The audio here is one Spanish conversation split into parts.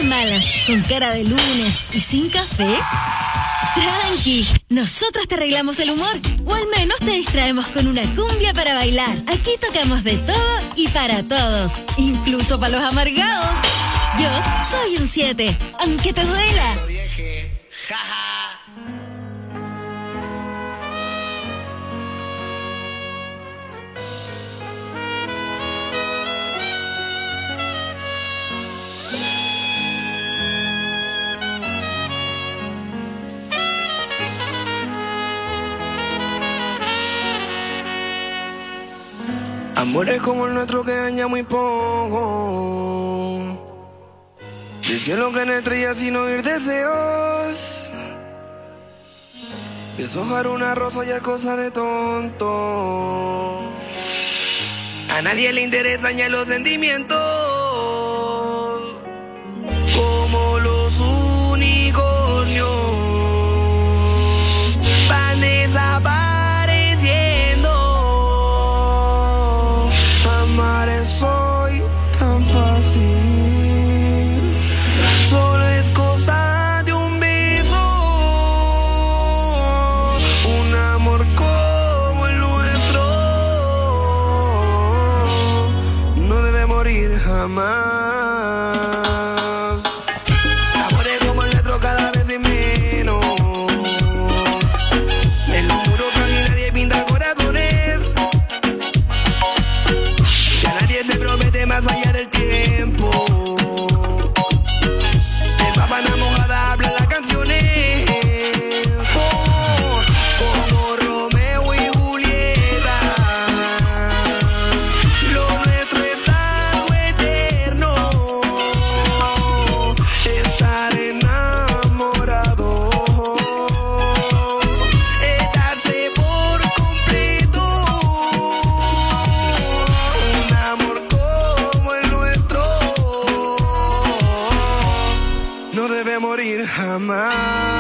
malas, con cara de lunes y sin café? Tranqui, nosotros te arreglamos el humor, o al menos te distraemos con una cumbia para bailar. Aquí tocamos de todo y para todos, incluso para los amargados. Yo soy un 7, aunque te duela. Amores como el nuestro que daña muy poco. Del cielo que no estrella sin oír deseos. Deshojar una rosa ya es cosa de tonto. A nadie le interesan ya los sentimientos. Como los unicornios van desapareciendo. Amar es hoy tan fácil. Solo es cosa de un beso. Un amor como el nuestro no debe morir jamás. Amores como el nuestro cada vez es menos. En los muros casi nadie pinta corazones. Ya nadie se promete más allá del tiempo. De sábana mojada hablan las canciones. Como Romeo y Julieta. Lo nuestro es algo eterno. Estar enamorado. Es darse por completo. Un amor como el nuestro no debe morir jamás.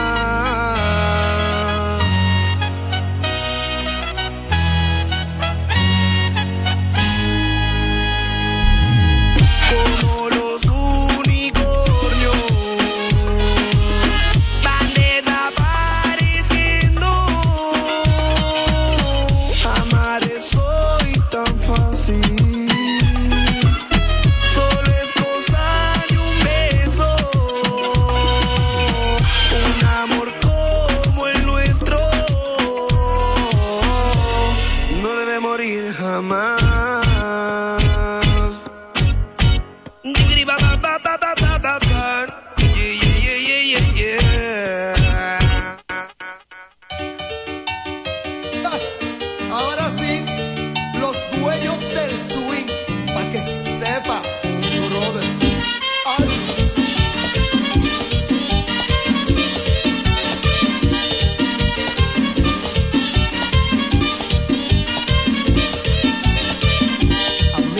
Como los unicornios van desapareciendo. Amar es hoy tan fácil. Solo es cosa de un beso. Un amor como el nuestro no debe morir jamás. Diggity ba ba ba ba ba ba ba ba. Yeah, yeah, yeah, yeah, yeah, yeah. Ahora sí, los dueños del swing, pa' que sepa, brother. Ay. A mí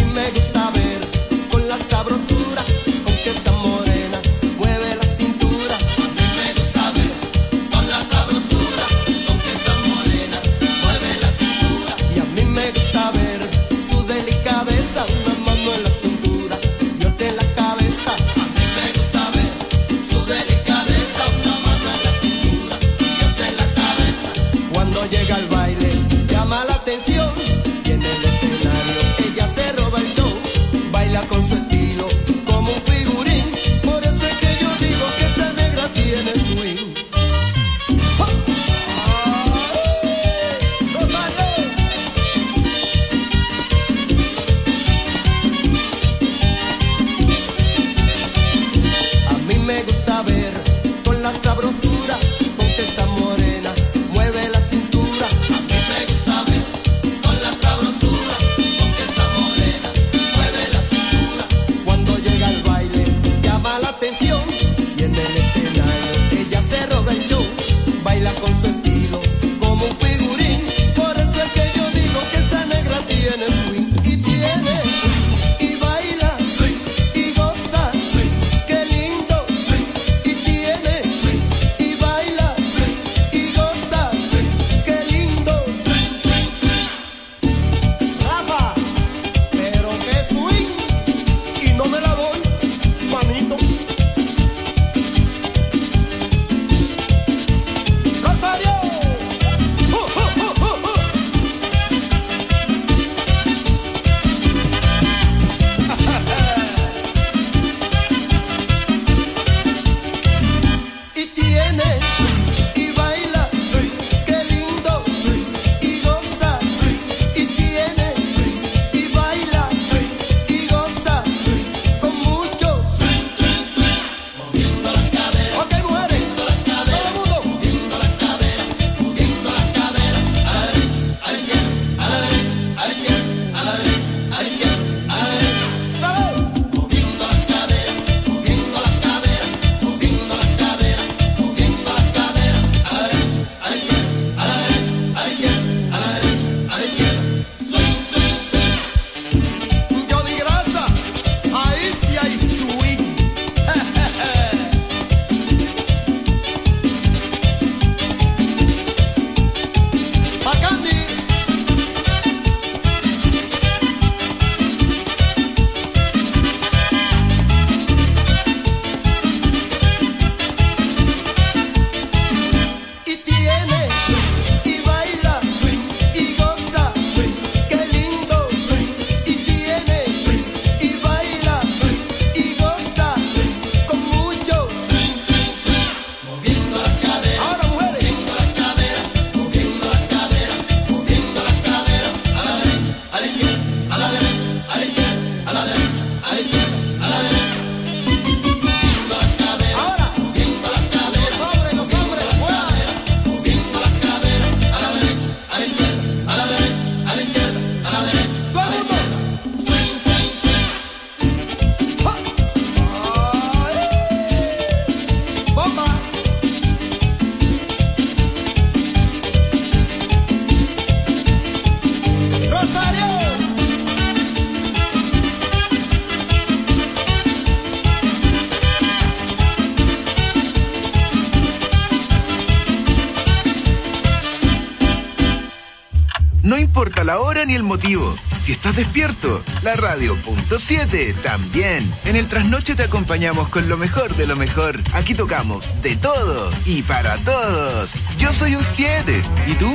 la hora ni el motivo. Si estás despierto, la radio.7 también. En el trasnoche te acompañamos con lo mejor de lo mejor. Aquí tocamos de todo y para todos. Yo soy un 7. ¿Y tú?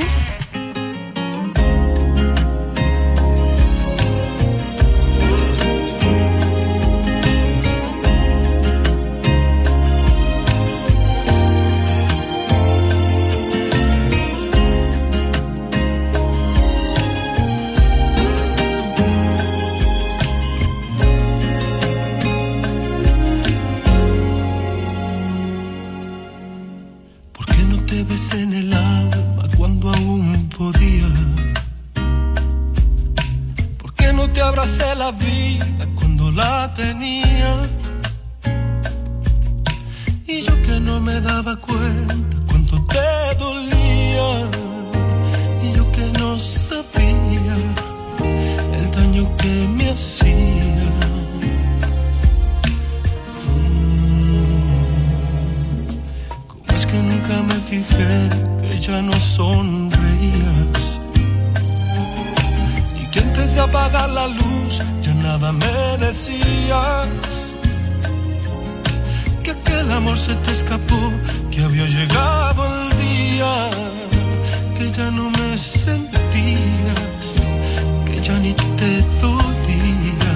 En el alma cuando aún podía. ¿Por qué no te abracé la vida cuando la tenía? Y yo que no me daba cuenta cuánto te dolía. Y yo que no sabía el daño que me hacía. ¿Cómo es que nunca me fijé que ya no sonreías? Y que antes de apagar la luz ya nada me decías. Que aquel amor se te escapó, que había llegado el día, que ya no me sentías, que ya ni te dolía.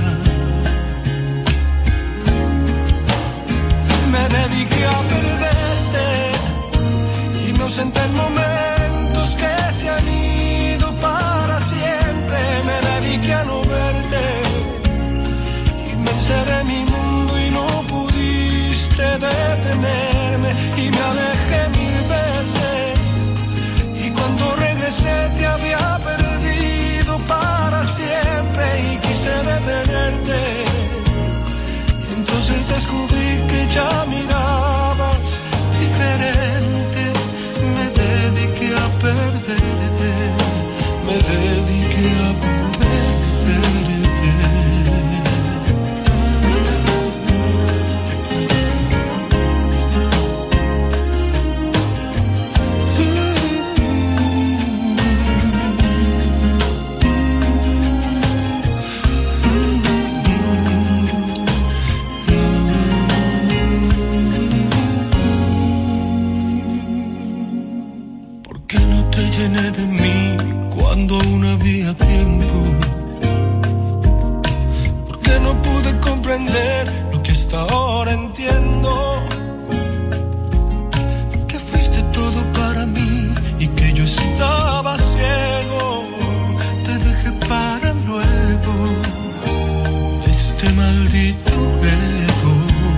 Me dediqué a perderte, inocente en momentos que se han ido para siempre. Me dediqué a no verte y me encerré en mi mundo y no pudiste detenerme. Y me alejé 1000 veces y cuando regresé te había perdido para siempre. Y quise detenerte y entonces descubrí que ya mirabas diferente. Me dediqué a perderte, me dediqué a perderte. Llené de mí cuando aún había tiempo. Porque no pude comprender lo que hasta ahora entiendo. Que fuiste todo para mí y que yo estaba ciego. Te dejé para luego este maldito ego.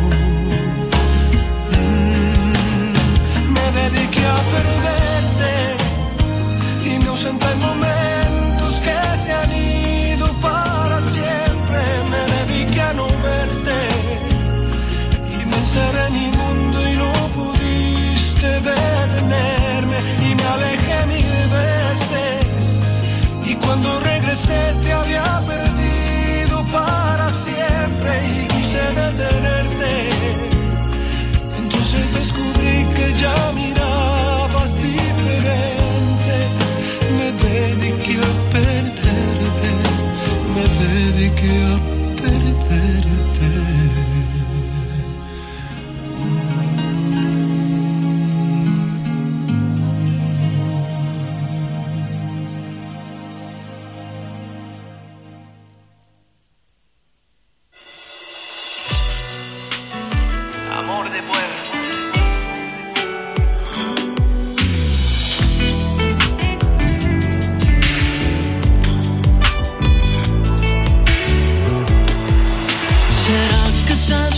Me dediqué a perderte, inocente en momentos que se han ido para siempre. Me dediqué a no verte y me encerré en mi mundo y no pudiste detenerme. Y me alejé 1000 veces y cuando regresé te había perdido para siempre. Y quise detenerte, entonces descubrí que ya mirabas diferente. Me dediqué a perderte, me dediqué a perderte. Amor de pueblo. چرا که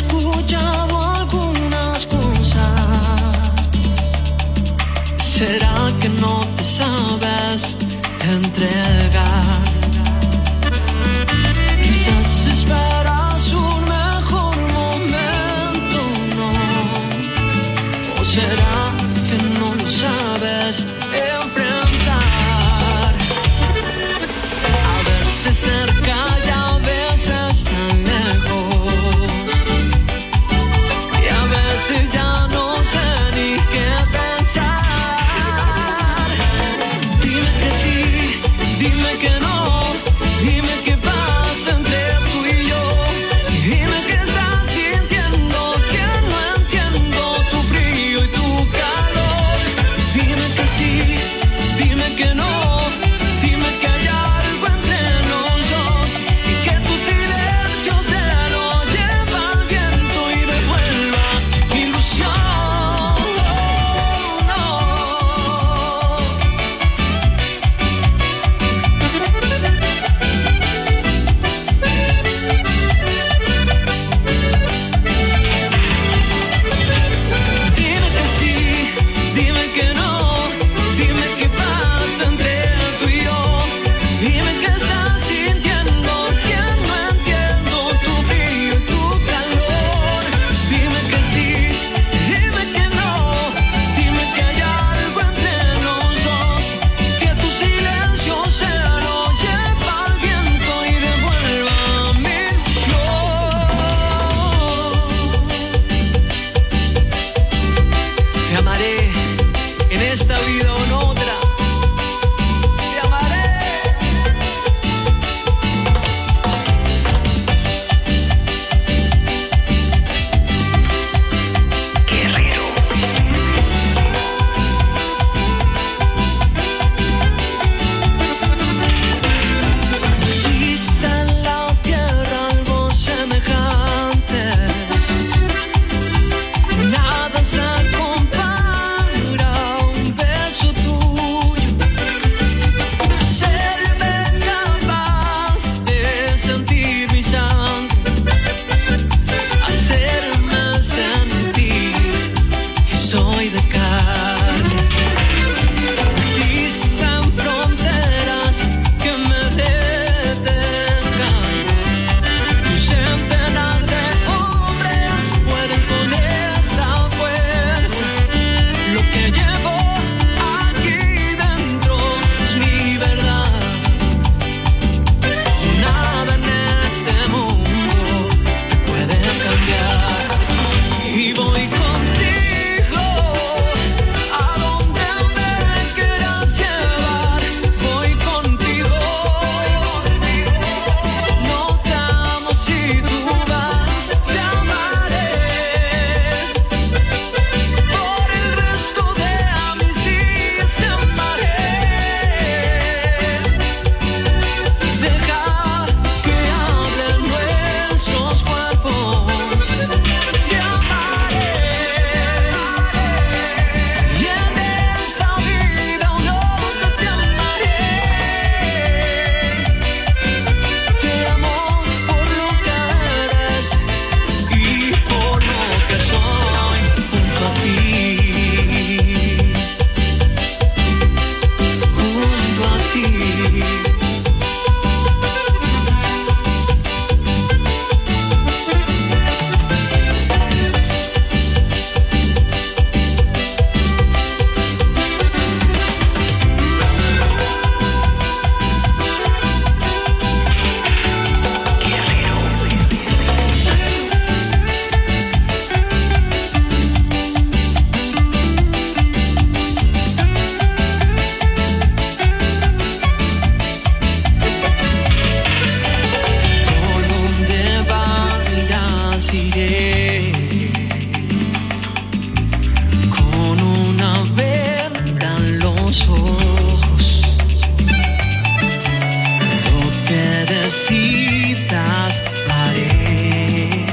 puertas haré.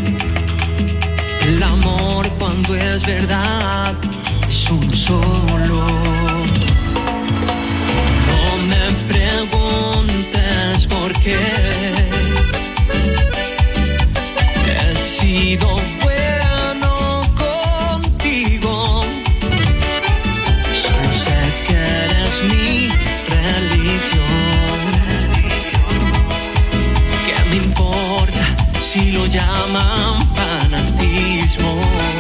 El amor cuando es verdad es uno solo. No me preguntes por qué. He sido bueno contigo. Solo sé que eres mi religión. ¿Qué me importa si lo llaman fanatismo?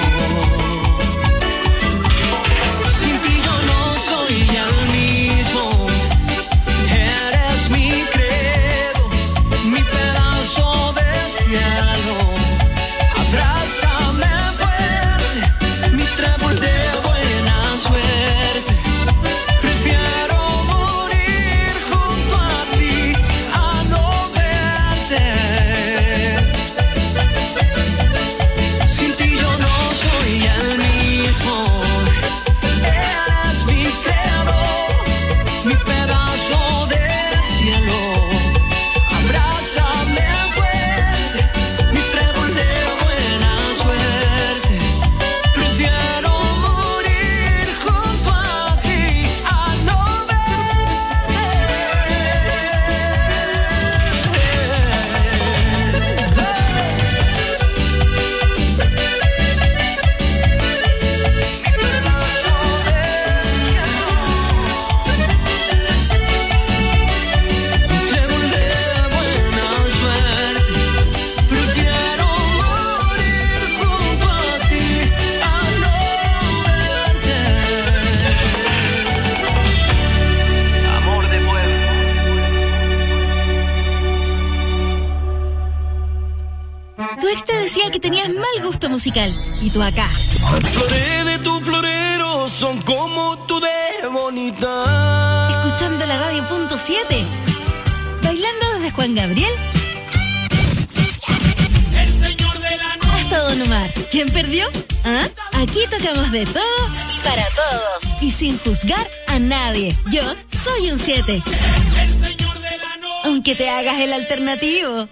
Sin ti yo no soy el mismo. Eres mi credo, mi pedazo de cielo. Abrázame fuerte, mi trébol de buena suerte. Prefiero morir junto a ti a no verte. Sin ti yo no soy el mismo. Eres mi credo, mi pedazo de cielo. Abrázame fuerte, mi trébol de buena suerte. Prefiero morir junto a ti a no verte. Mi trébol de buena suerte. Prefiero morir junto a ti a no verte. Amor de pueblo. Tu ex te decía que tenías mal gusto musical. Y tú acá, Las flores de tu florero son como tú de bonita. escuchando la radio.7. Bailando desde Juan Gabriel El señor de la noche. hasta Don Omar. ¿Quién perdió? ¿Ah? Aquí tocamos de todo y para todo. Y sin juzgar a nadie. Yo soy un 7. El señor de la noche. Aunque te hagas el alternativo.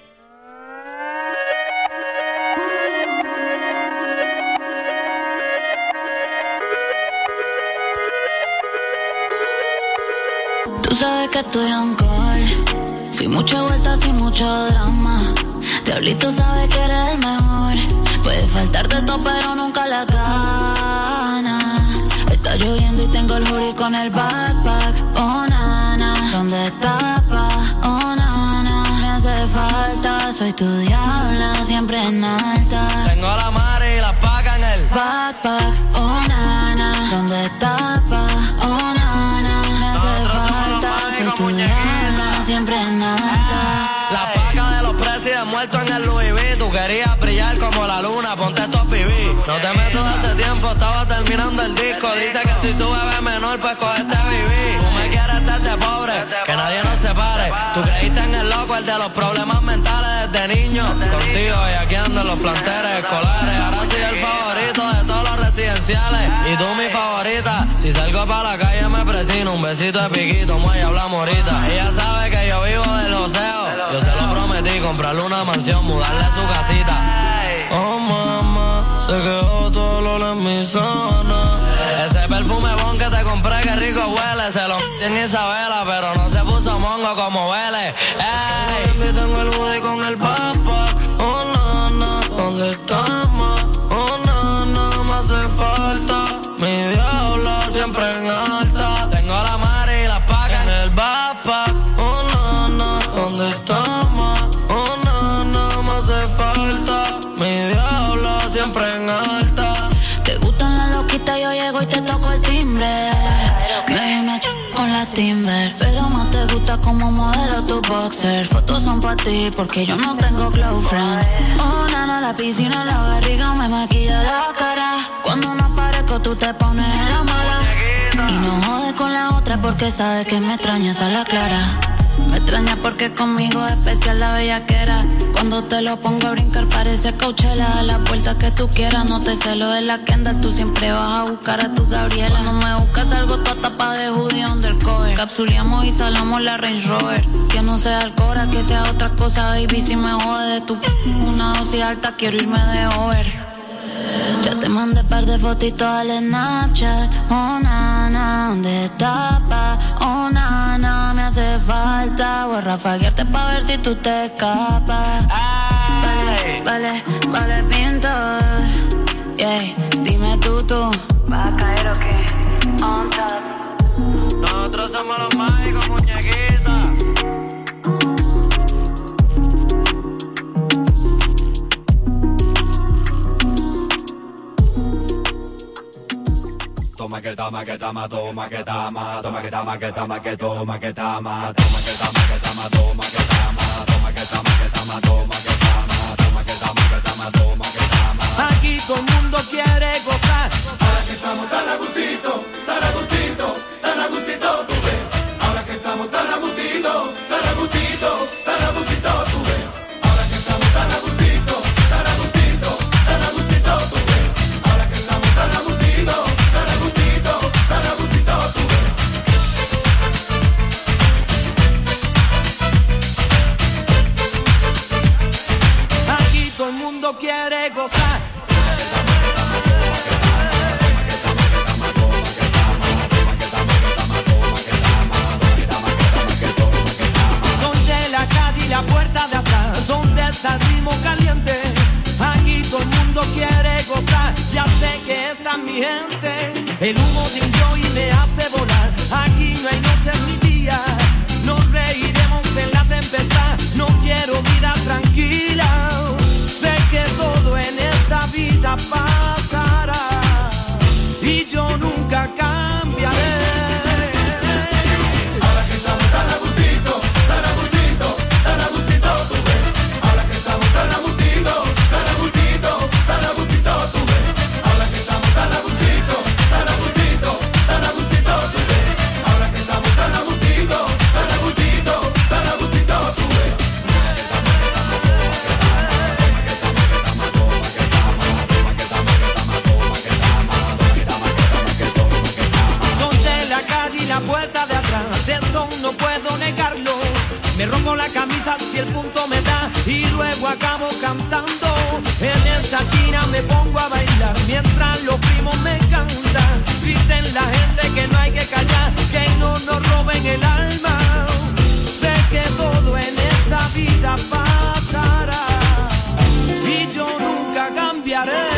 Tú sabes que estoy on call, sin mucha vuelta, sin mucho drama. Diablito sabe que eres el mejor. Puede faltarte todo, pero nunca la gana. Está lloviendo y tengo el hoodie con el backpack. Oh, nana, ¿dónde estás, pa? Oh, nana, me hace falta. Soy tu diabla, siempre en alta. Tengo la madre y la paca en el Backpack, oh, nana, ¿dónde estás, pa? Oh, nana, me hace falta. Soy tu diabla, siempre en alta. La paca de los presidentes muertos en el Louis V. Tú querías brillar como la luna, ponte estos pibí. No te meto de hace tiempo, estaba terminando el disco. Dice que si sube ve menor, pues cogete vivir. Tú me quieres desde pobre, que nadie nos separe. Tú creíste en el loco, el de los problemas mentales desde niño. Contigo y aquí ando en los planteles escolares. Ahora soy el favorito de todos los residenciales. Y tú mi favorita. Si salgo para la calle me presino. Un besito de piquito, muelle, hablamos ahorita. Ella sabe que yo vivo del joseo. Yo se lo prometí, comprarle una mansión, mudarle su casita. Oh mamá, se quedó todo el olor en mi zona. Ese perfume bon que te compré, que rico huele. Se lo en Isabela, pero no se puso mongo como huele. Ey, tengo el hoodie con el papa. Oh nana, ¿dónde estamos? Oh nana, me hace falta. Mi diabla siempre en alta. Tengo la madre y la paca en el backpack. Oh nana, ¿dónde estamos? Oh nana, me hace falta. Mi diabla siempre en alta. Te gustan las loquitas, yo llego y te toco el timbre. Me doy una con la Timber, pero más te gusta como modelo tu boxer. Fotos son pa' ti porque yo no tengo close friend. Oh, nana, la piscina, la barriga me maquilla la cara. Cuando me aparezco tú te pones en la mala. Y no jodes con la otra porque sabes que me extrañas a la clara. Me extraña porque conmigo es especial la bellaquera. Cuando te lo pongo a brincar parece Coachella. A la vuelta que tú quieras, no te celo de la Kendall. Tú siempre vas a buscar a tu Gabriela. No me buscas algo, toda tapa de hoodie undercover. Capsuleamos y salamos la Range Rover. Que no sea Alcora, que sea otra cosa, baby. Si me jode de tu una dosis alta, quiero irme de over. Ya te mandé par de fotitos al Snapchat. Oh, nana, ¿dónde estás, pa? Oh, nana, me hace falta. Voy a rafaguearte pa' ver si tú te escapas. Vale, pintos. Yeah, dime tú. ¿Vas a caer o qué? On top. Nosotros somos los mágicos, muñequitas. Toma que toma que toma, toma que toma, toma que toma que toma que toma que toma, toma que toma que toma, toma que toma, toma que toma que toma, toma que toma, toma que toma que toma, toma que toma. Aquí todo el mundo quiere gozar. Ahora que estamos tan a gustito, tan a gustito, tan a gustito, tú ves. Ahora que estamos tan a gustito, tan a gustito, tan a gustito, tú ves. Ahora que estamos tan a gustito, tan a gustito, tan a gustito, tú ves. Ahora que estamos tan a gustito, tan a gustito, tan a gustito, tú ves. Aquí todo el mundo quiere gozar. La puerta de atrás, donde está el ritmo caliente. Aquí todo el mundo quiere gozar. Ya sé que está mi gente. El humo de un joy me hace volar. Aquí no hay noches ni días. Nos reiremos en la tempestad. No quiero vida tranquila. Sé que todo en esta vida pasará. Y yo nunca cambiaré. Puerta de atrás, eso no puedo negarlo. Me rompo la camisa si el punto me da y luego acabo cantando. En esta esquina me pongo a bailar mientras los primos me cantan. Dicen la gente que no hay que callar, que no nos roben el alma. Sé que todo en esta vida pasará y yo nunca cambiaré.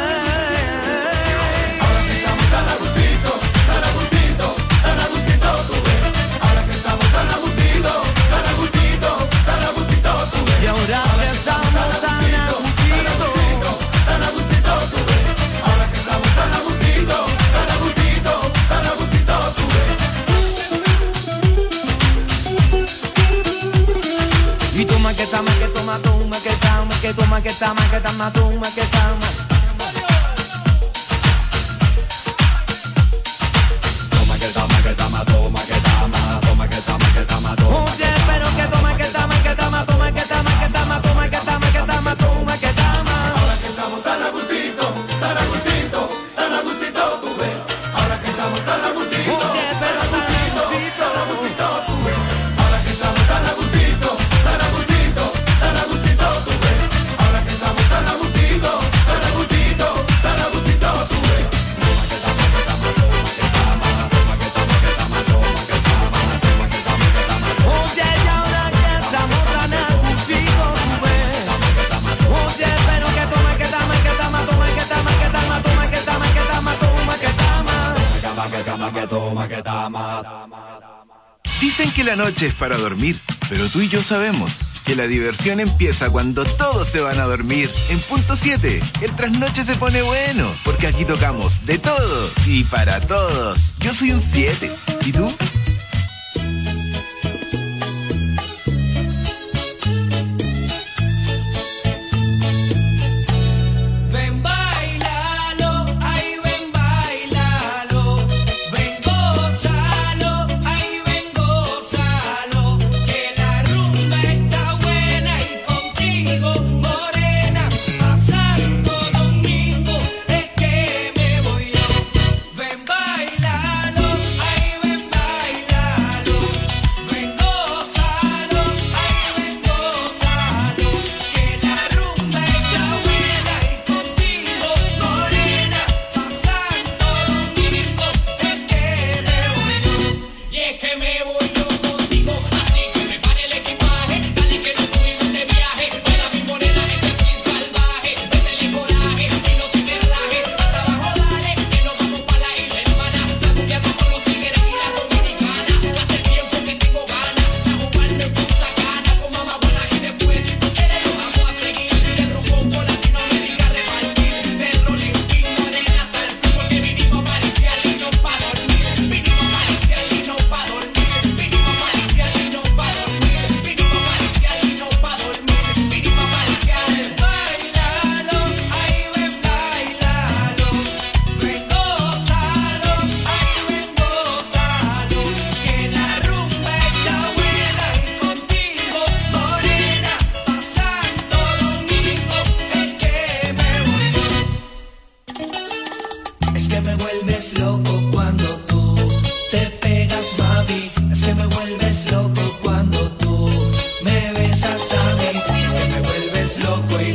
Y ahora que estamos tan a gustito, tan a gustito, tú ves. Ahora que estamos tan a gustito, tan a gustito, tan a gustito, tú ves. Y toma que toma, que toma, toma, que toma, que toma, que toma, que toma, toma, que toma. Toma que toma que toma, toma que toma, toma que toma que toma, toma. Oye, pero que toma, que toma, que toma, toma, que toma, que toma, toma, que toma, que toma, toma, que toma. Ahora que estamos tan a gustito, tan a gustito, tan a gustito, tú ves. Ahora que estamos tan a gustito. Oye, pero tan a gustito, tan a gustito, tú ves. Ahora que estamos tan a gustito, tan a gustito, tan a gustito, tú ves. Ahora que estamos tan a gustito, tan a gustito, tan a gustito, tú ves. oye, y ahora que estamos tan a gustito, tú ves. Oye, pero que toma, que toma, que toma, toma, que toma, que toma, toma, que toma, que toma, toma, que toma. Que toma que toma que toma. Dicen que la noche es para dormir, pero tú y yo sabemos que la diversión empieza cuando todos se van a dormir. En punto 7, el trasnoche se pone bueno, porque aquí tocamos de todo y para todos. Yo soy un 7, ¿y tú? Ven, bailalo, ay, ven, bailalo. Ven, gózalo, ay, ven, gózalo. Que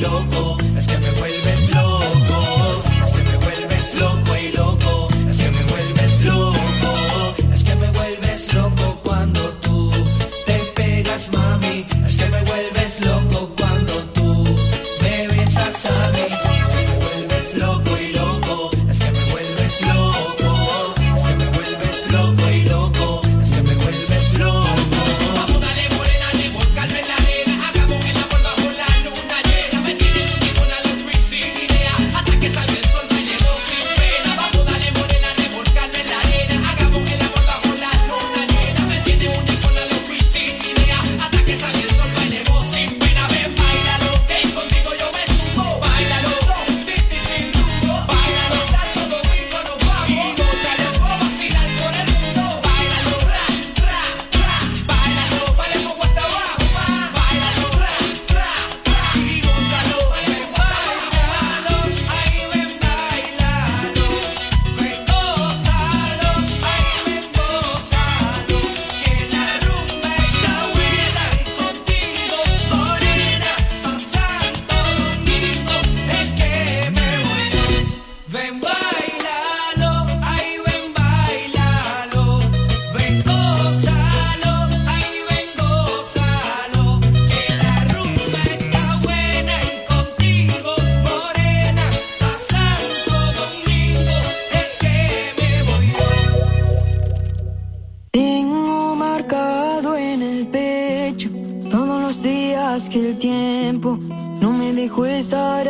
loco, es que me vuelves loco, es que me vuelves loco y loco, es que me vuelves loco, es que me vuelves loco cuando tú te pegas, mami, es que me vuelves loco cuando tú me besas a mí, es que me vuelves loco y loco, es que me vuelves loco, es que me vuelves loco y loco, es que me vuelves loco. Vamos, dale morena, revolcarme en la arena, hagamos el amor bajo la luna llena, me tienes un tipo una luz sin idea, hasta que salga el sol bailemos sin pena. Vamos, dale morena, revolcarme en la arena, hagamos el amor bajo la luna llena, me tienes un tipo una luz sin idea, hasta que salga el sol bailemos sin pena. Ven, bailalo, que contigo yo me subo, bailalo, y sin rumbo, bailalo, Santo Domingo nos vamos, y gózalo, vacilar por el mundo, bailalo, ra, ra, ra, bailalo, bailemos hasta abajo, bailalo, ra, ra, ra, y gózalo, ven, bailalo, ahí ven, bailalo, ven, gózalo, ahí ven, gózalo, que la rumba está buena y contigo, morena, pa' Santo Domingo es que me voy yo. Ven, bailalo, ahí ven, bailalo, ven, gózalo, ahí ven, gózalo, que la rumba está buena y contigo, morena, pa' Santo Domingo es que me voy yo. Tengo marcado en el pecho todos los días que el tiempo no me dejó estar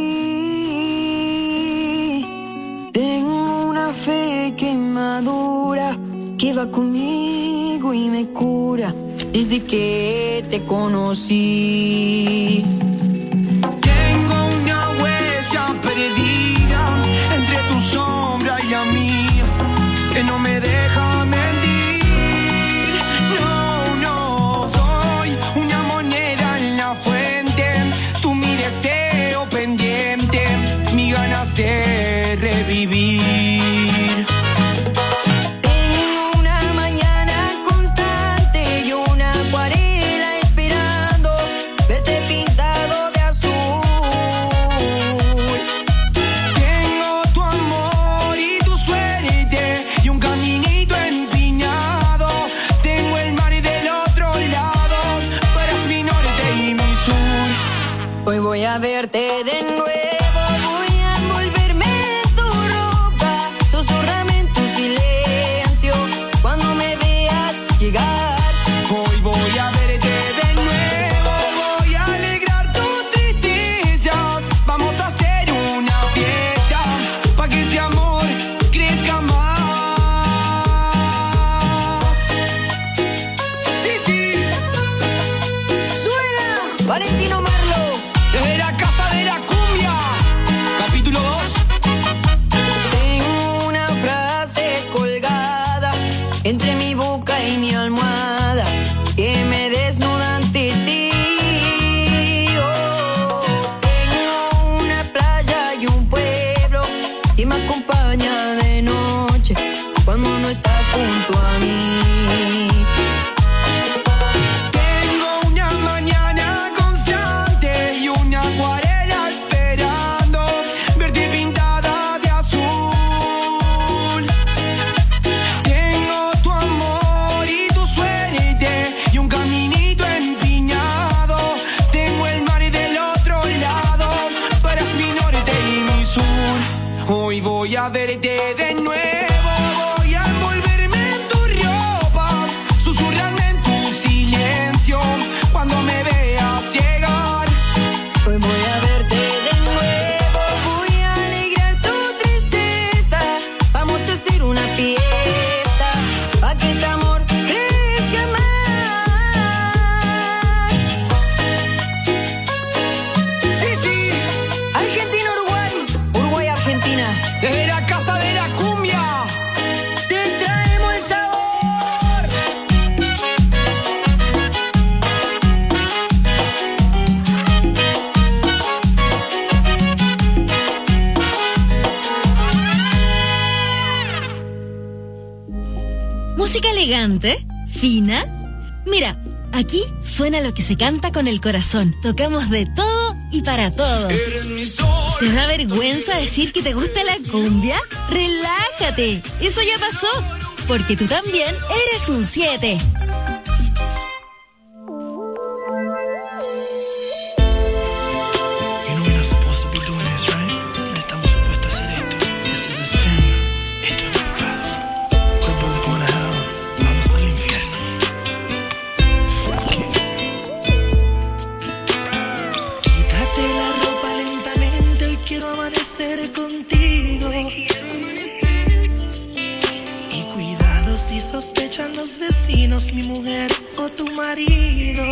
aquí. Tengo una fe que madura, que va conmigo y me cura desde que te conocí. Tengo una huella perdida entre tu sombra y la mía, que no me deja mentir. No, no, soy una moneda en la fuente, tú mi deseo pendiente, mis ganas de revivir. Tengo una mañana constante y una acuarela esperando verte pintado de azul. Tengo tu amor y tu suerte y un caminito empinado. Tengo el mar del otro lado, pero es mi norte y mi sur. Hoy voy a verte de nuevo, voy a envolverme en tu ropa, susurrame en tu silencio cuando me veas llegar. Hoy voy a verte de nuevo, voy a alegrar tus tristezas. Vamos a hacer una fiesta pa' que este amor crezca más. Sí, sí, Suena Valentino Marlo. desde la casa de la cumbia, capítulo 2. Tengo una frase colgada entre mi boca y mi almohada que me desnuda ante ti. Oh, tengo una playa y un pueblo que me acompaña de noche cuando no estás junto a mí. Tengo una mañana constante y una acuarela esperando verte pintada de azul. Tengo tu amor y tu suerte y un caminito empinado. Tengo el mar del otro lado, pero es mi norte y mi sur. Hoy voy a verte de nuevo, voy a envolverme en tu ropa, susurrarme en tu silencio cuando me veas llegar. Hoy voy a verte de nuevo, voy a alegrar tu tristeza. Vamos a hacer una fiesta pa' que este amor crezca más. Sí, sí, Argentina, Uruguay, Uruguay, Argentina. desde la casa de la cumbia. Te traemos el sabor. Música elegante, fina. Mira, aquí suena lo que se canta con el corazón. Tocamos de todo y para todos. ¿Te da vergüenza decir que te gusta la cumbia? ¡Relájate! Eso ya pasó, porque tú también eres un 7. Sospechan los vecinos, mi mujer o tu marido.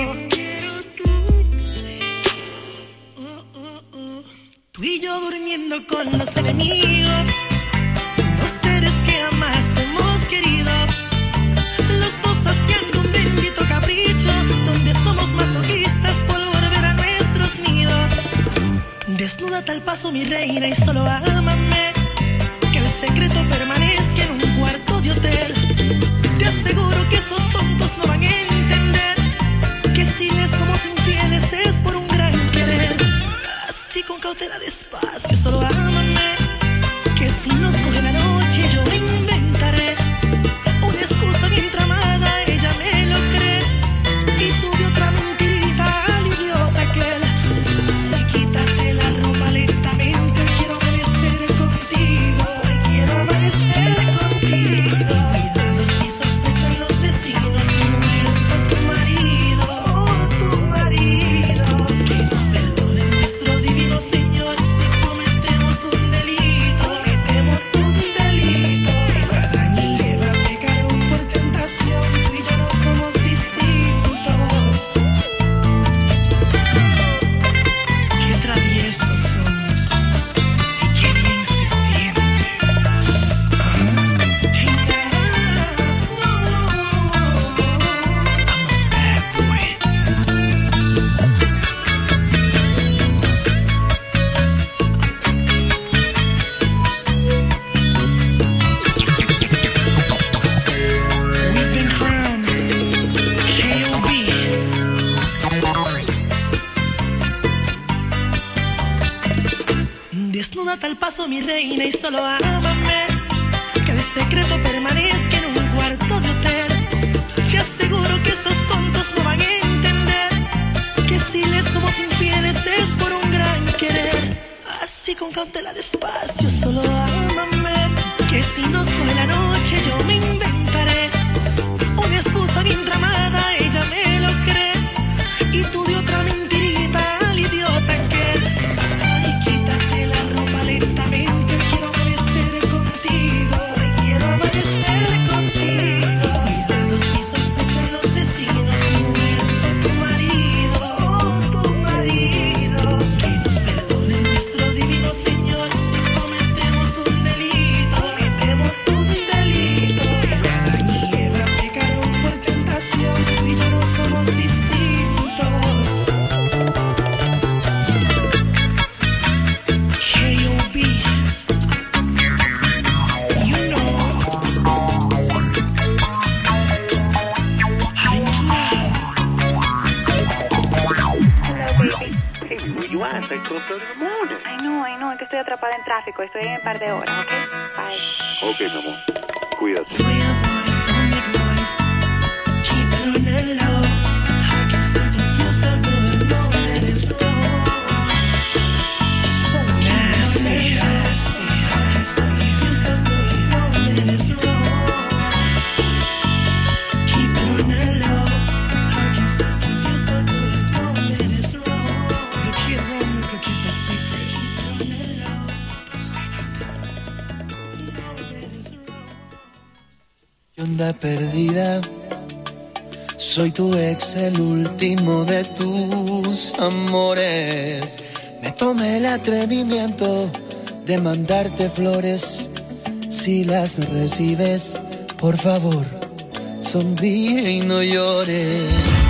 Tú y yo durmiendo con los enemigos, dos seres que jamás hemos querido, los dos haciendo un bendito capricho, donde somos masoquistas por volver a nuestros nidos. Desnúdate al paso, mi reina, y solo ámame, que el secreto permanezca en un cuarto de hotel. Te aseguro que esos tontos no van a entender que si les somos infieles es por un gran querer. Así con cautela, despacio, solo ámame, que si nos coge la noche yo me inventaré una excusa bien tramada, ella me lo cree, y tú de otra mentirita al idiota aquel. Ay, quítate la ropa lentamente, quiero amanecer contigo, quiero amanecer contigo. Al paso, mi reina, y solo ámame, que el secreto permanezca en un cuarto de hotel. Te aseguro que esos tontos no van a entender que si les somos infieles es por un gran querer. Así con cautela, despacio, solo ámame, que si nos coge la noche yo me inventaré una excusa bien tramada, ella me lo cree, y tú de otra mentirita al idiota aquel. Ay, quítate la ropa lentamente, quiero amanecer contigo, quiero amanecer contigo. Cuidado si sospechan los vecinos, mi mujer o tu marido, que nos perdone nuestro divino Señor si cometemos un delito, Pero Adán y Eva pecaron por tentación, tú y yo no somos distintos. K.O.B. You know. Aventura. Hey, where you at? It's like 12:30 in the morning. I know, es que estoy atrapada en tráfico, estoy en un par de horas, ¿ok? Bye. Ok, mi amor. Cuídate. Boys, don't make noise. Keep it on the low. How can something feel so good? No, that is wrong. So nasty. How can something feel so good? No, that is wrong. Keep it on the low. How can something feel so good? No, that is wrong. The kid wrong, you could keep a secret. Keep it on the low. Don't say nothing. No, that is wrong. ¿Qué onda perdida? Soy tu ex, el último de tus amores. Me tomé el atrevimiento de mandarte flores. Si las recibes, por favor, sonríe y no llores.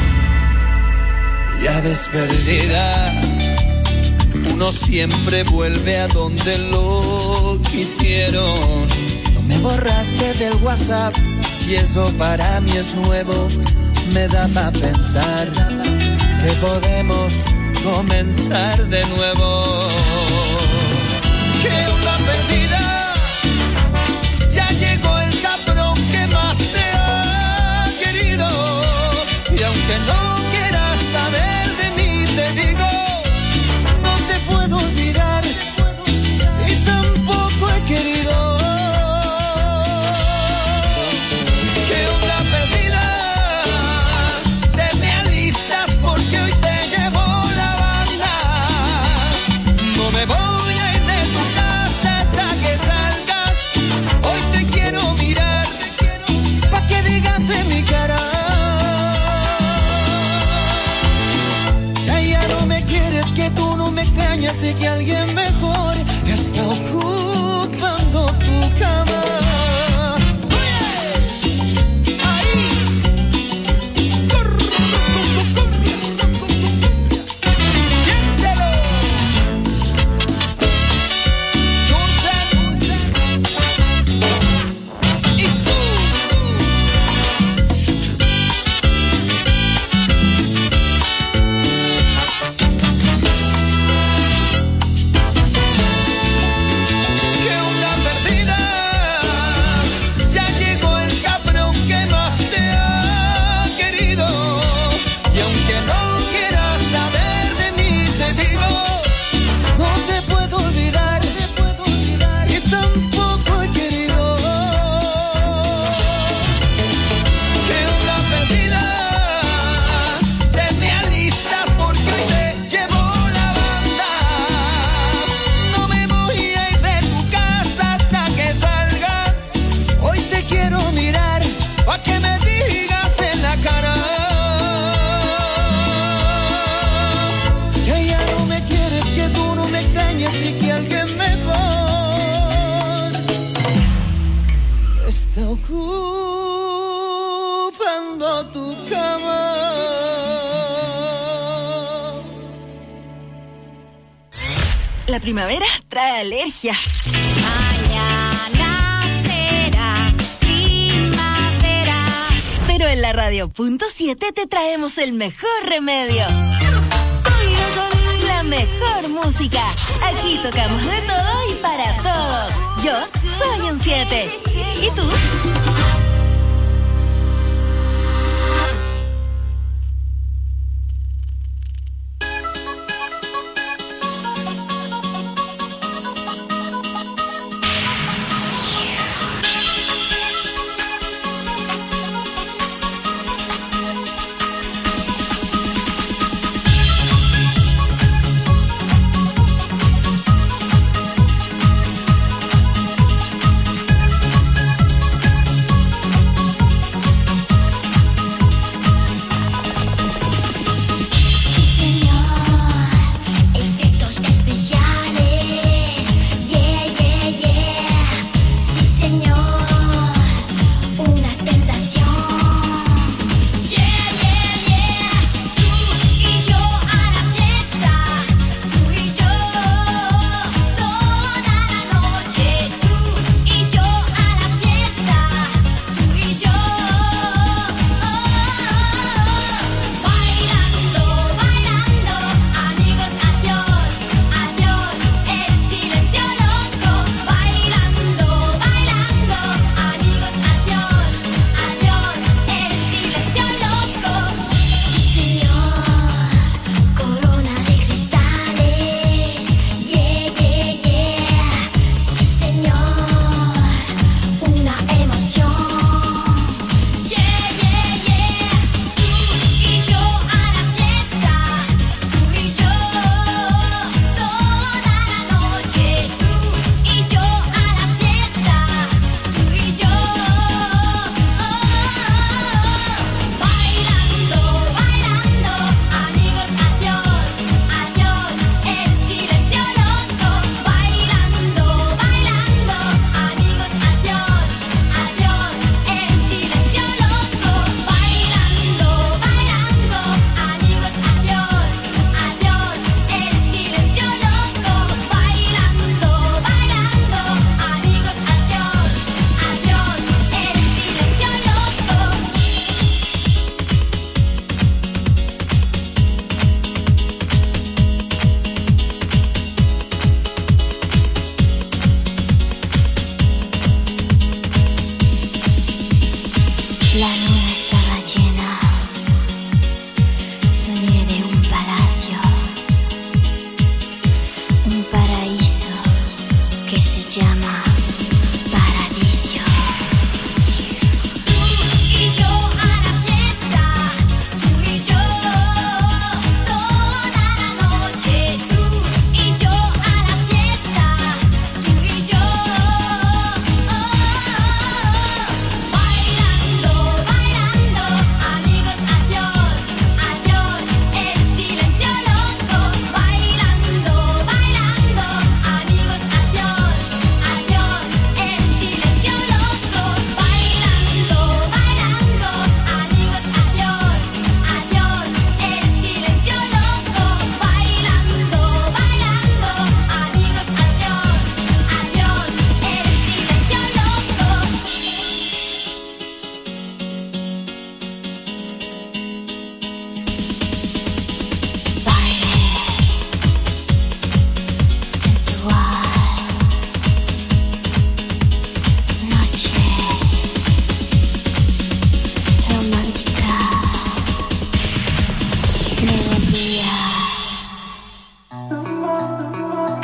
Ya ves perdida, uno siempre vuelve a donde lo quisieron. No me borraste del WhatsApp y eso para mí es nuevo. Me da pa' pensar que podemos comenzar de nuevo. Que una perdida, ya llegó el cabrón que más te ha querido. Y aunque no quieras saber de mí, te digo, no te puedo olvidar y tampoco he querido. Que una perdida, te me alistas porque hoy te llevo la banda. No me voy a ir de tu casa hasta que salgas. Hoy te quiero mirar pa' que digas en mi cara. Ya no me quieres, que tú no me extrañas y que alguien mejor está ocupando tu cama. Ocupando tu cama. La primavera trae alergias. Mañana será primavera. Pero en la radio.7 te traemos el mejor remedio. La mejor música. Aquí tocamos de todo y para todos. Yo soy un 7. ¿Y tú?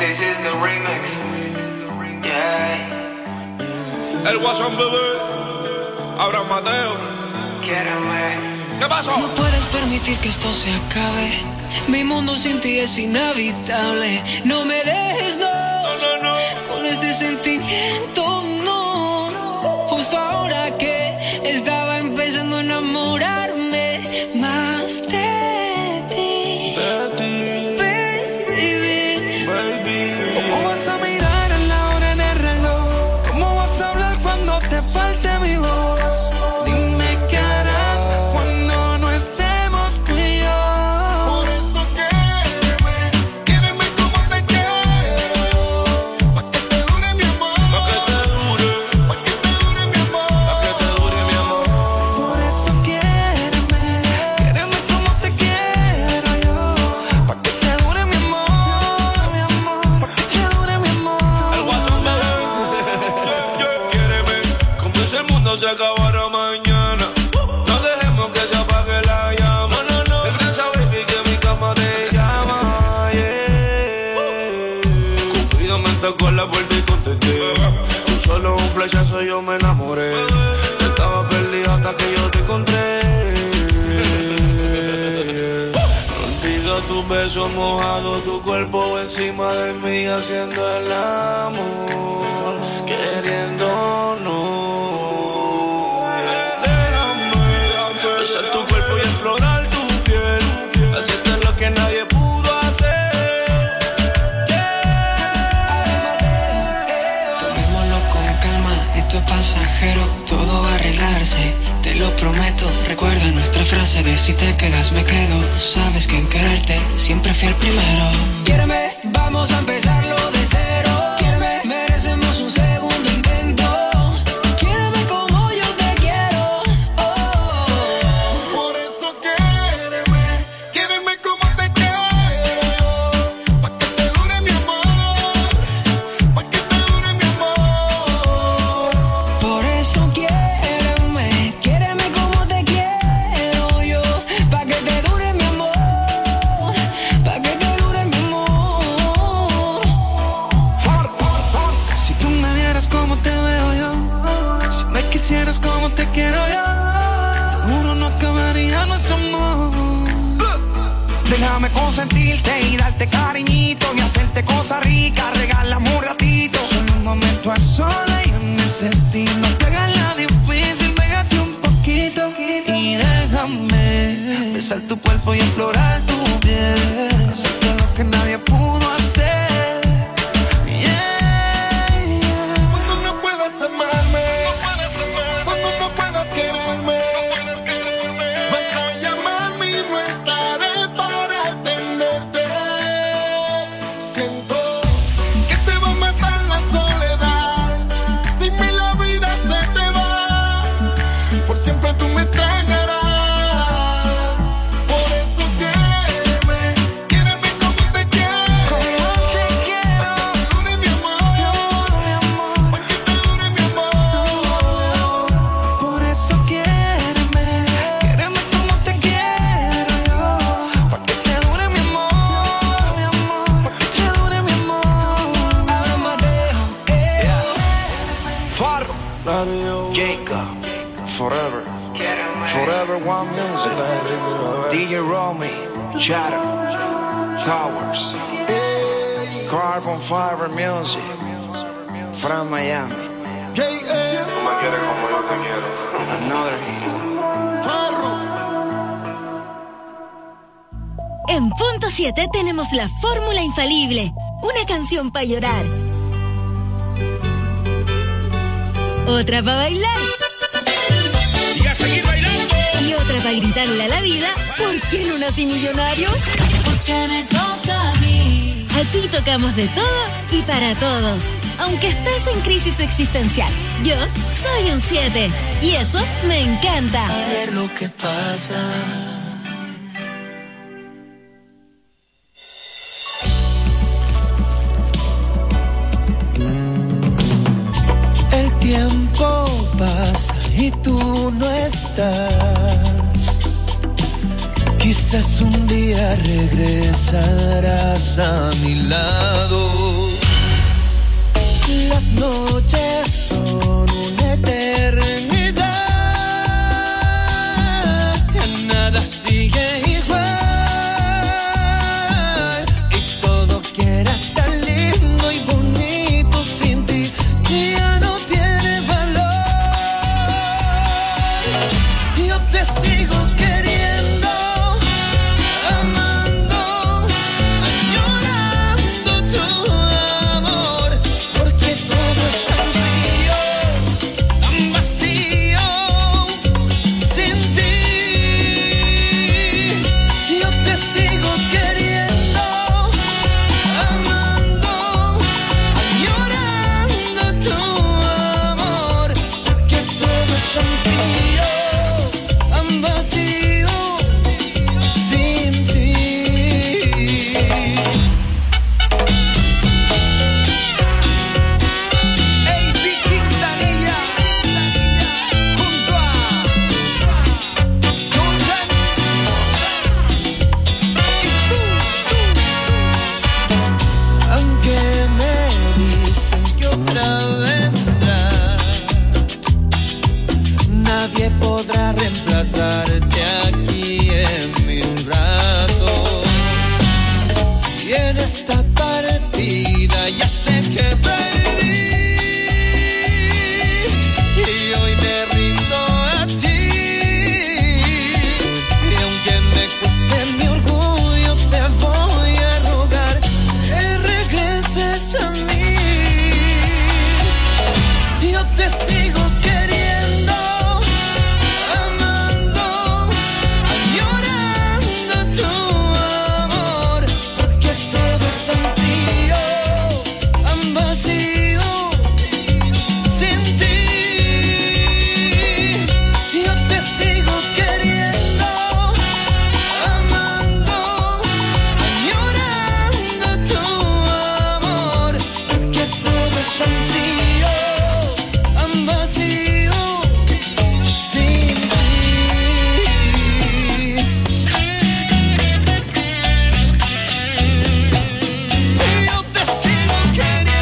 This is the remix. Yeah. El Guasón bebé, Abraham Mateo. ¿Qué pasó? No puedes permitir que esto se acabe. Mi mundo sin ti es inhabitable. No me dejes, no. Con este sentimiento, no. Justo ahora que estaba empezando a enamorarme más de ti. Baby. ¿Cómo vas a mirar a la hora en el reloj? ¿Cómo vas a hablar cuando te falte mi voz? Dime qué harás cuando no estemos tú y yo. Por eso quédeme como te quiero. Pa' que te dure mi amor. Pa' que te dure mi amor. Pa' que te dure mi amor. Por eso quédeme como te quiero yo. Pa' que te dure mi amor. Pa' que te dure mi amor. El Guasón bebé. Quiéreme como si el mundo se acabara mañana. No dejemos que se apague la llama. No. Regresa, baby, que mi cama te llama. Cupido me tocó la puerta y contesté. Tú solo un flechazo yo me enamoré. Estaba perdido hasta que yo te encontré. Olvido tus besos mojados, tu cuerpo encima de mí haciendo el amor, queriéndonos. Déjame besar tu cuerpo y explorar tu piel, hacerte lo que nadie pudo hacer. Tomémoslo con calma, esto es pasajero, todo va a arreglarse, te lo prometo. Recuerda nuestra frase de si te quedas me quedo. Sabes que en quererte siempre fui el primero. Quiéreme, vamos a empezarlo de cero. Quiéreme, merecemos un segundo intento. Quiéreme como yo te quiero. Por eso quédeme como te quiero. Pa' que te dure mi amor. Pa' que te dure mi amor. Por eso quiéreme como te quiero yo. Pa' que te dure mi amor. Pa' que te dure mi amor. Si tú me vieras como te veo yo, si me quisieras como te quiero yo, te juro no acabaría nuestro amor. Déjame consentirte y darte cariñito y hacerte cosas ricas, regálame un ratito. Solo un momento a solas yo necesito. No te hagas la difícil, pégate un poquito y déjame besar tu cuerpo y explorar tu piel, hacerte lo que nadie pudo hacer. Cuando no puedas amarme, cuando no puedas quererme, vas a llamarme y no estaré para atenderte. Siento que te va a matar la soledad. Sin mí la vida se te va. Por siempre tú me extrañarás. Por eso quédeme como te quiero. Pa' que te dure mi amor. Por eso quédeme como te quiero yo. Pa' que te dure mi amor. Pa' que te dure mi amor. Abraham Mateo, Farro, Jacob, Forever, Forever One Music, DJ Romy, Shadow, Towers, Carbon Fiber Music, from Miami. Tú me quieres como yo te quiero. Another hit. En Punto 7 tenemos la fórmula infalible. Una canción para llorar. Otra para bailar. Y a seguir bailando. Y otra para gritarle a la vida, ¿por qué no nací millonario? Porque me toca a mí. Aquí tocamos de todo y para todos. Aunque estés en crisis existencial, yo soy un 7. Y eso me encanta. a ver lo que pasa. El tiempo pasa y tú no estás. Quizás un día regresarás a mi lado. partida, ya sé que perdí y hoy me rindo a ti. Y aunque me cueste mi orgullo, te voy a rogar que regreses a mí. Yo te sigo queriendo, amando, añorando tu amor, porque todo es tan frío, tan vacío, sin ti. Yo te sigo queriendo, amando, añorando tu amor, porque todo es tan frío, tan vacío, sin ti. Yo te sigo queriendo.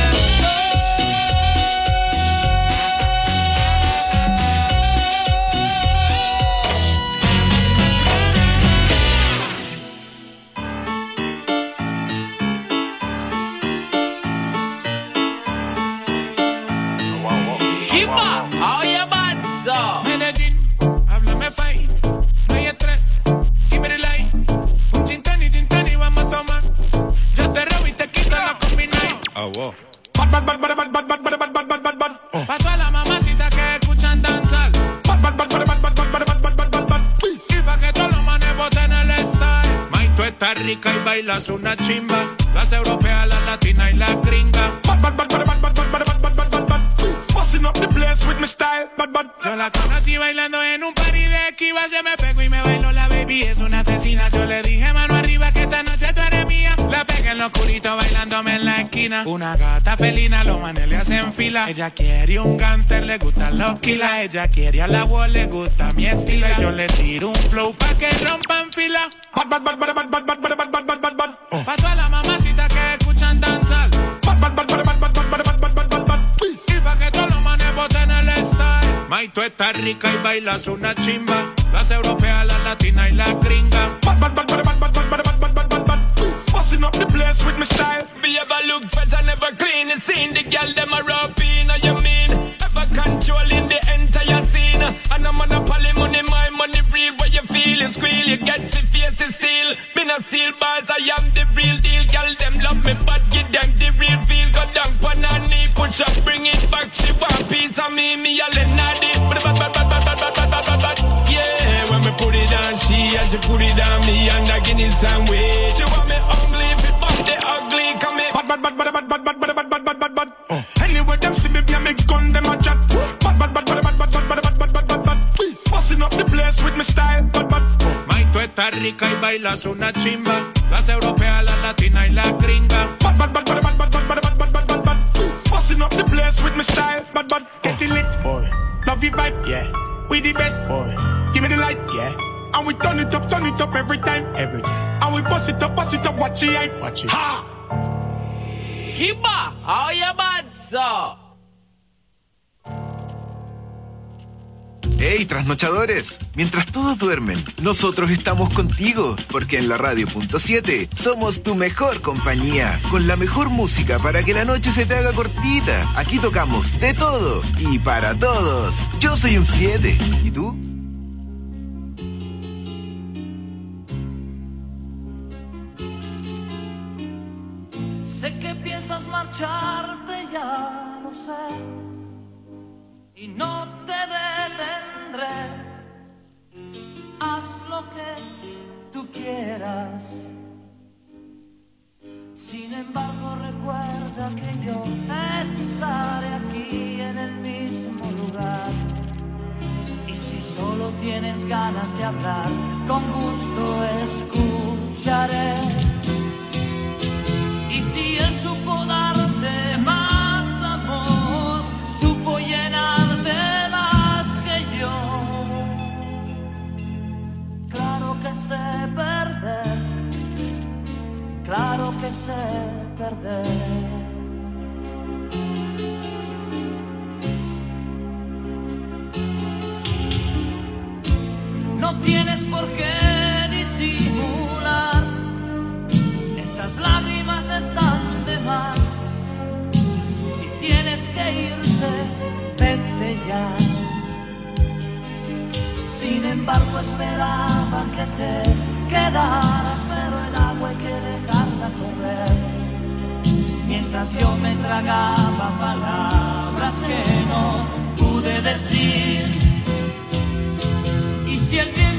Kimba, oye, Banzo. Medellín, háblame fine, no hay estrés, give me the light. Un gin tonic, vamos a tomar. Yo te robo y te quito la combination. Bad. Pa' todas las mamacitas que escuchan danzar. Y pa' que todos los manes boten el style. May, tú estás rica y bailas una chimba. Las europeas, las latinas y las gringas. Busting up the place with my style, bad. Yo la conocí bailando en un party de esquivas. Yo me pego y me bailo, la baby es una asesina. Yo le dije mano arriba que esta noche tú eres mía. La pegué en lo oscurito bailándome en la esquina. Una gata felina, los manes le hacen fila. Ella quiere un gangster, le gustan los kilas. Ella quiere a la voz, le gusta mi estilo. Yo le tiro un flow pa' que rompan fila. Bad. Pa' todas las mamacitas que escuchan danzar. Y pa' que todos los manes boten el style. May, tú estás rica y bailas una chimba. Las europeas, las latinas y las gringas. Busting up the place with my style. Be ever look fresh and never clean. You seen the girl them a rap in, you mean? Ever controlling the entire scene. And I'm on a poly money, my money real. Where you feeling squeal, you get the face to steal. Been a steel bars, I am the real deal. Girl them love me, but give them the real feel. Go down pan her knee, push up, bring it back. She want piece of me a lenadi. Yeah, when me put it on she and she put it on me and I give it some way. She want me ugly, if it bump the ugly, come here. Bad. Anyway, them see me, me make gun, them a chat. Bad. Busting up the place with my style, bad. May, tú estás rica y bailas una chimba. Las europeas, las latinas y las gringas. Bad. Busting up the place with my style, bad. Getting lit, boy. Love you vibe, yeah. We the best, boy. Give me the light, yeah. And we turn it up every time. And we bust it up, watch it hype. Ha! Kimba, oye, Banzo. Hey, trasnochadores, mientras todos duermen, nosotros estamos contigo, porque en la radio.7 somos tu mejor compañía, con la mejor música para que la noche se te haga cortita. Aquí tocamos de todo y para todos. Yo soy un 7, ¿y tú? Sé que piensas marcharte, ya lo sé, y no te detendré. Haz lo que tú quieras. Sin embargo, recuerda que yo estaré aquí en el mismo lugar. Y si solo tienes ganas de hablar, con gusto escucharé. Y si él supo darte más amor, supo llenarte más que yo. Claro que sé perder, claro que sé perder. No tienes por qué disimular, esas lágrimas están que irte, vete ya. Sin embargo esperaba que te quedaras, pero el agua hay que dejarla correr. Mientras yo me tragaba palabras que no pude decir. Y si el viento